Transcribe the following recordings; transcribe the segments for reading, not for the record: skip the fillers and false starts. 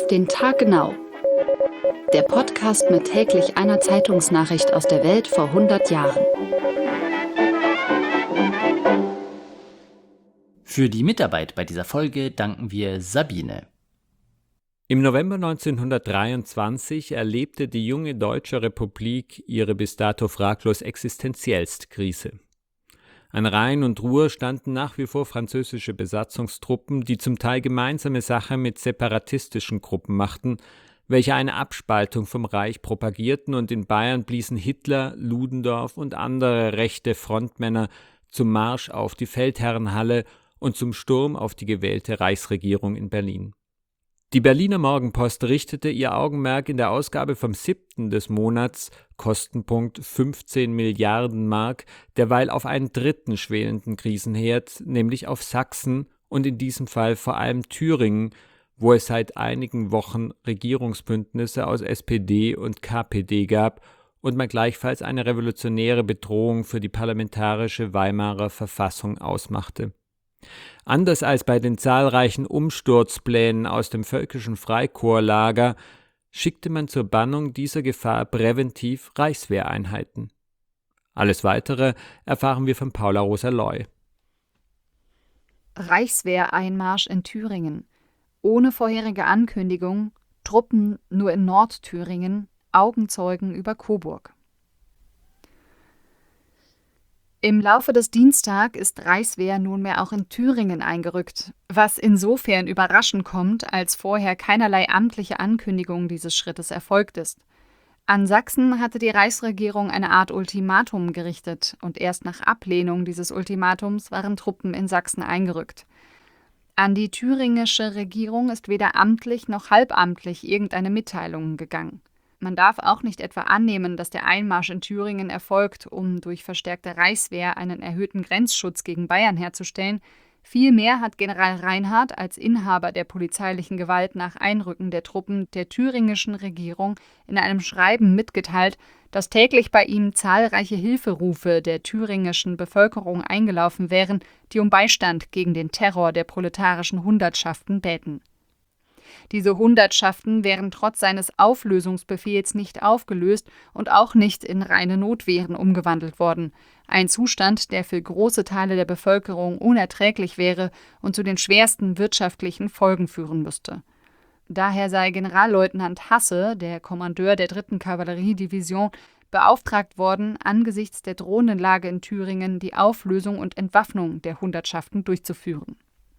den Tag genau. Der Podcast mit täglich einer Zeitungsnachricht aus der Welt vor 100 Jahren. Für die Mitarbeit bei dieser Folge danken wir Sabine. Im November 1923 erlebte die junge Deutsche Republik ihre bis dato fraglos existenziellste Krise. An Rhein und Ruhr standen nach wie vor französische Besatzungstruppen, die zum Teil gemeinsame Sache mit separatistischen Gruppen machten, welche eine Abspaltung vom Reich propagierten, und in Bayern bliesen Hitler, Ludendorff und andere rechte Frontmänner zum Marsch auf die Feldherrenhalle und zum Sturm auf die gewählte Reichsregierung in Berlin. Die Berliner Morgenpost richtete ihr Augenmerk in der Ausgabe vom 7. des Monats, Kostenpunkt 15 Milliarden Mark, derweil auf einen dritten schwelenden Krisenherd, nämlich auf Sachsen und in diesem Fall vor allem Thüringen, wo es seit einigen Wochen Regierungsbündnisse aus SPD und KPD gab und man gleichfalls eine revolutionäre Bedrohung für die parlamentarische Weimarer Verfassung ausmachte. Anders als bei den zahlreichen Umsturzplänen aus dem völkischen Freikorpslager schickte man zur Bannung dieser Gefahr präventiv Reichswehreinheiten. Alles Weitere erfahren wir von Paula Rosa-Loy. Reichswehreinmarsch in Thüringen. Ohne vorherige Ankündigung, Truppen nur in Nordthüringen, Augenzeugen über Coburg. Im Laufe des Dienstags ist Reichswehr nunmehr auch in Thüringen eingerückt, was insofern überraschend kommt, als vorher keinerlei amtliche Ankündigung dieses Schrittes erfolgt ist. An Sachsen hatte die Reichsregierung eine Art Ultimatum gerichtet und erst nach Ablehnung dieses Ultimatums waren Truppen in Sachsen eingerückt. An die thüringische Regierung ist weder amtlich noch halbamtlich irgendeine Mitteilung gegangen. Man darf auch nicht etwa annehmen, dass der Einmarsch in Thüringen erfolgt, um durch verstärkte Reichswehr einen erhöhten Grenzschutz gegen Bayern herzustellen. Vielmehr hat General Reinhardt als Inhaber der polizeilichen Gewalt nach Einrücken der Truppen der thüringischen Regierung in einem Schreiben mitgeteilt, dass täglich bei ihm zahlreiche Hilferufe der thüringischen Bevölkerung eingelaufen wären, die um Beistand gegen den Terror der proletarischen Hundertschaften bäten. Diese Hundertschaften wären trotz seines Auflösungsbefehls nicht aufgelöst und auch nicht in reine Notwehren umgewandelt worden. Ein Zustand, der für große Teile der Bevölkerung unerträglich wäre und zu den schwersten wirtschaftlichen Folgen führen müsste. Daher sei Generalleutnant Hasse, der Kommandeur der 3. Kavalleriedivision, beauftragt worden, angesichts der drohenden Lage in Thüringen die Auflösung und Entwaffnung der Hundertschaften durchzuführen.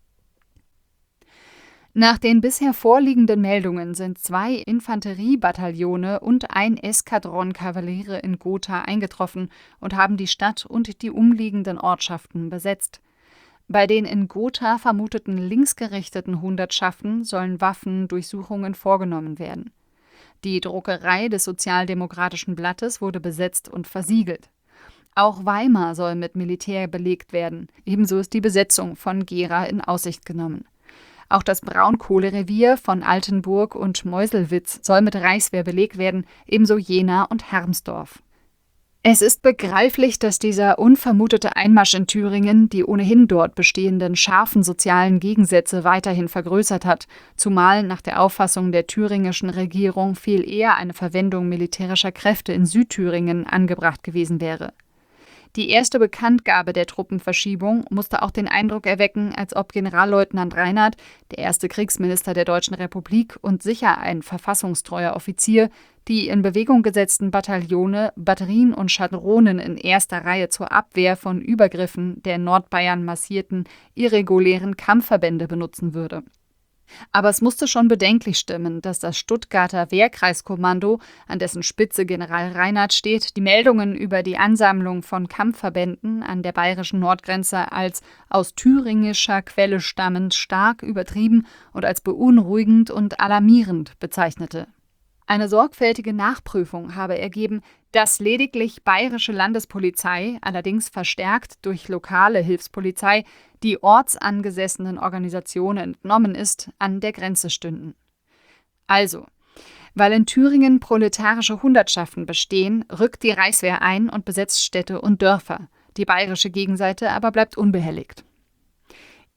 Nach den bisher vorliegenden Meldungen sind 2 Infanteriebataillone und ein Eskadron Kavaliere in Gotha eingetroffen und haben die Stadt und die umliegenden Ortschaften besetzt. Bei den in Gotha vermuteten linksgerichteten Hundertschaften sollen Waffendurchsuchungen vorgenommen werden. Die Druckerei des Sozialdemokratischen Blattes wurde besetzt und versiegelt. Auch Weimar soll mit Militär belegt werden, ebenso ist die Besetzung von Gera in Aussicht genommen. Auch das Braunkohlerevier von Altenburg und Meuselwitz soll mit Reichswehr belegt werden, ebenso Jena und Hermsdorf. Es ist begreiflich, dass dieser unvermutete Einmarsch in Thüringen die ohnehin dort bestehenden scharfen sozialen Gegensätze weiterhin vergrößert hat, zumal nach der Auffassung der thüringischen Regierung viel eher eine Verwendung militärischer Kräfte in Südthüringen angebracht gewesen wäre. Die erste Bekanntgabe der Truppenverschiebung musste auch den Eindruck erwecken, als ob Generalleutnant Reinhardt, der erste Kriegsminister der Deutschen Republik und sicher ein verfassungstreuer Offizier, die in Bewegung gesetzten Bataillone, Batterien und Schwadronen in erster Reihe zur Abwehr von Übergriffen der in Nordbayern massierten, irregulären Kampfverbände benutzen würde. Aber es musste schon bedenklich stimmen, dass das Stuttgarter Wehrkreiskommando, an dessen Spitze General Reinhardt steht, die Meldungen über die Ansammlung von Kampfverbänden an der bayerischen Nordgrenze als aus thüringischer Quelle stammend stark übertrieben und als beunruhigend und alarmierend bezeichnete. Eine sorgfältige Nachprüfung habe ergeben, dass lediglich bayerische Landespolizei, allerdings verstärkt durch lokale Hilfspolizei, die ortsangesessenen Organisationen entnommen ist, an der Grenze stünden. Also, weil in Thüringen proletarische Hundertschaften bestehen, rückt die Reichswehr ein und besetzt Städte und Dörfer. Die bayerische Gegenseite aber bleibt unbehelligt.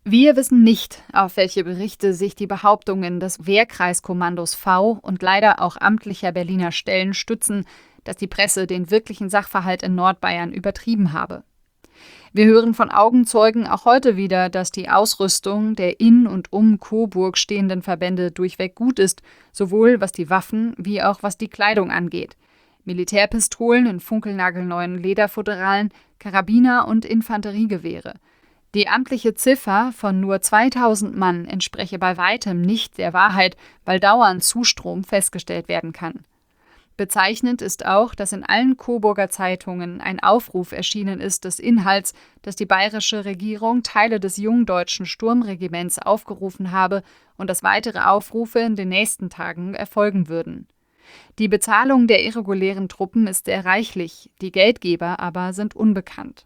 Wir wissen nicht, auf welche Berichte sich die Behauptungen des Wehrkreiskommandos V und leider auch amtlicher Berliner Stellen stützen, dass die Presse den wirklichen Sachverhalt in Nordbayern übertrieben habe. Wir hören von Augenzeugen auch heute wieder, dass die Ausrüstung der in und um Coburg stehenden Verbände durchweg gut ist, sowohl was die Waffen wie auch was die Kleidung angeht. Militärpistolen in funkelnagelneuen Lederfutteralen, Karabiner und Infanteriegewehre. Die amtliche Ziffer von nur 2000 Mann entspreche bei weitem nicht der Wahrheit, weil dauernd Zustrom festgestellt werden kann. Bezeichnend ist auch, dass in allen Coburger Zeitungen ein Aufruf erschienen ist des Inhalts, dass die bayerische Regierung Teile des jungdeutschen Sturmregiments aufgerufen habe und dass weitere Aufrufe in den nächsten Tagen erfolgen würden. Die Bezahlung der irregulären Truppen ist sehr reichlich, die Geldgeber aber sind unbekannt.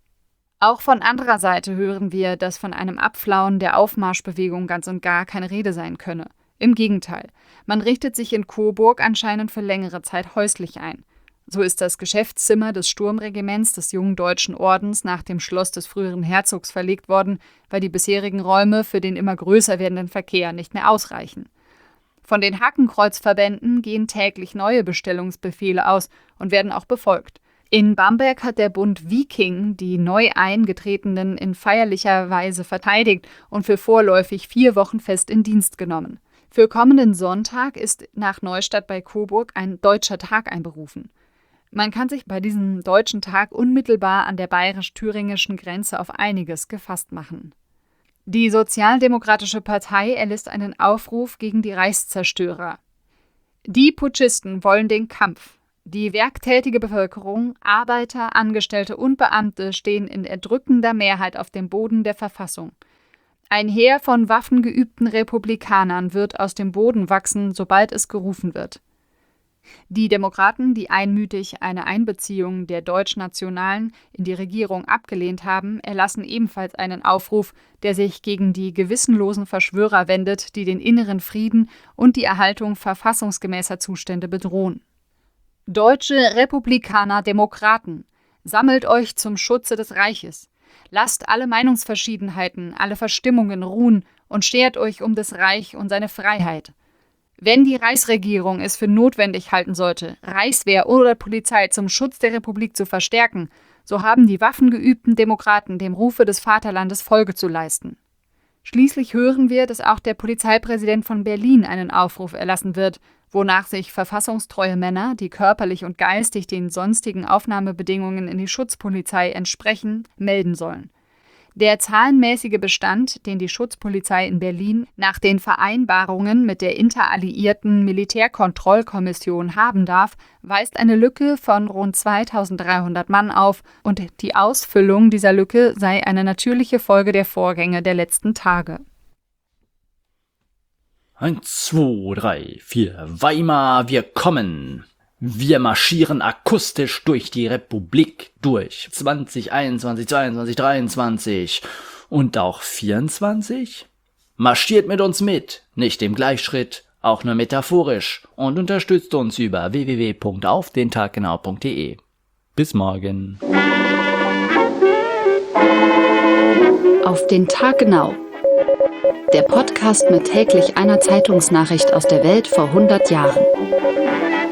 Auch von anderer Seite hören wir, dass von einem Abflauen der Aufmarschbewegung ganz und gar keine Rede sein könne. Im Gegenteil, man richtet sich in Coburg anscheinend für längere Zeit häuslich ein. So ist das Geschäftszimmer des Sturmregiments des Jungen Deutschen Ordens nach dem Schloss des früheren Herzogs verlegt worden, weil die bisherigen Räume für den immer größer werdenden Verkehr nicht mehr ausreichen. Von den Hakenkreuzverbänden gehen täglich neue Bestellungsbefehle aus und werden auch befolgt. In Bamberg hat der Bund Viking die neu Eingetretenen in feierlicher Weise verteidigt und für vorläufig 4 Wochen fest in Dienst genommen. Für kommenden Sonntag ist nach Neustadt bei Coburg ein Deutscher Tag einberufen. Man kann sich bei diesem Deutschen Tag unmittelbar an der bayerisch-thüringischen Grenze auf einiges gefasst machen. Die Sozialdemokratische Partei erlässt einen Aufruf gegen die Reichszerstörer. Die Putschisten wollen den Kampf. Die werktätige Bevölkerung, Arbeiter, Angestellte und Beamte stehen in erdrückender Mehrheit auf dem Boden der Verfassung. Ein Heer von waffengeübten Republikanern wird aus dem Boden wachsen, sobald es gerufen wird. Die Demokraten, die einmütig eine Einbeziehung der Deutschnationalen in die Regierung abgelehnt haben, erlassen ebenfalls einen Aufruf, der sich gegen die gewissenlosen Verschwörer wendet, die den inneren Frieden und die Erhaltung verfassungsgemäßer Zustände bedrohen. Deutsche Republikaner, Demokraten, sammelt euch zum Schutze des Reiches. Lasst alle Meinungsverschiedenheiten, alle Verstimmungen ruhen und schert euch um das Reich und seine Freiheit. Wenn die Reichsregierung es für notwendig halten sollte, Reichswehr oder Polizei zum Schutz der Republik zu verstärken, so haben die waffengeübten Demokraten dem Rufe des Vaterlandes Folge zu leisten. Schließlich hören wir, dass auch der Polizeipräsident von Berlin einen Aufruf erlassen wird, wonach sich verfassungstreue Männer, die körperlich und geistig den sonstigen Aufnahmebedingungen in die Schutzpolizei entsprechen, melden sollen. Der zahlenmäßige Bestand, den die Schutzpolizei in Berlin nach den Vereinbarungen mit der interalliierten Militärkontrollkommission haben darf, weist eine Lücke von rund 2300 Mann auf und die Ausfüllung dieser Lücke sei eine natürliche Folge der Vorgänge der letzten Tage. 1, 2, 3, 4, Weimar, wir kommen. Wir marschieren akustisch durch die Republik durch. 2021, 22, 23 und auch 24. Marschiert mit uns mit, nicht im Gleichschritt, auch nur metaphorisch und unterstützt uns über www.aufdentaggenau.de. Bis morgen. Auf den Tag genau. Der Podcast mit täglich einer Zeitungsnachricht aus der Welt vor 100 Jahren.